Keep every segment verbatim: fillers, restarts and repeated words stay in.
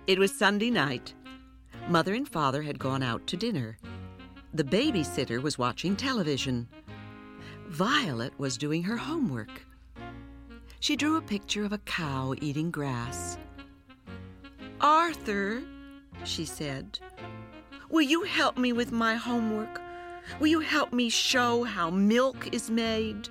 It was Sunday night. Mother and Father had gone out to dinner. The babysitter was watching television. Violet was doing her homework. She drew a picture of a cow eating grass. "Arthur," she said, "will you help me with my homework? Will you help me show how milk is made?"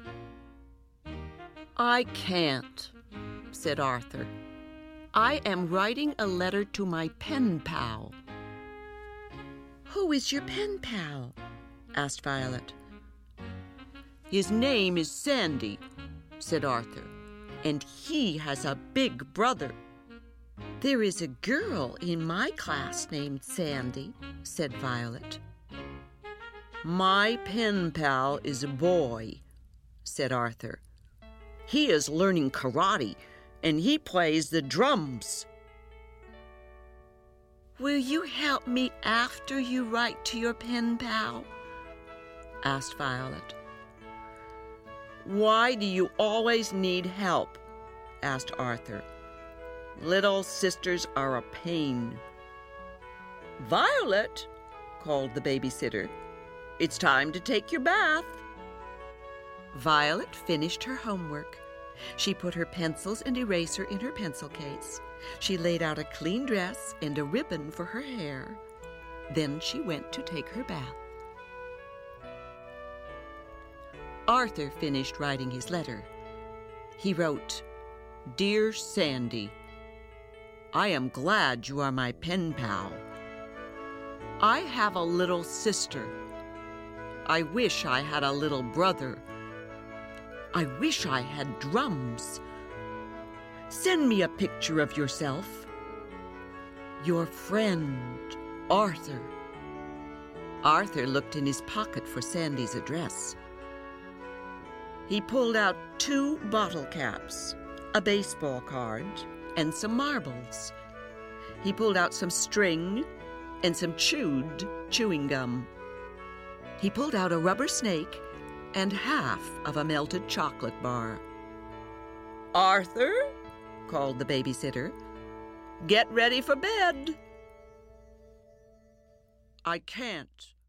"I can't," said Arthur. "I am writing a letter to my pen pal." "Who is your pen pal?" asked Violet. "His name is Sandy," said Arthur, "and he has a big brother." "There is a girl in my class named Sandy," said Violet. "My pen pal is a boy," said Arthur. "He is learning karate, and he plays the drums." "Will you help me after you write to your pen pal?" asked Violet. "Why do you always need help?" asked Arthur. "Little sisters are a pain." "Violet," called the babysitter, "it's time to take your bath." Violet finished her homework. She put her pencils and eraser in her pencil case. She laid out a clean dress and a ribbon for her hair. Then she went to take her bath. Arthur finished writing his letter. He wrote, "Dear Sandy, I am glad you are my pen pal. I have a little sister. I wish I had a little brother. I wish I had drums. Send me a picture of yourself. Your friend, Arthur." Arthur looked in his pocket for Sandy's address. He pulled out two bottle caps, a baseball card, and some marbles. He pulled out some string and some chewed chewing gum. He pulled out a rubber snake and half of a melted chocolate bar. "Arthur," called the babysitter, "get ready for bed." "I can't,"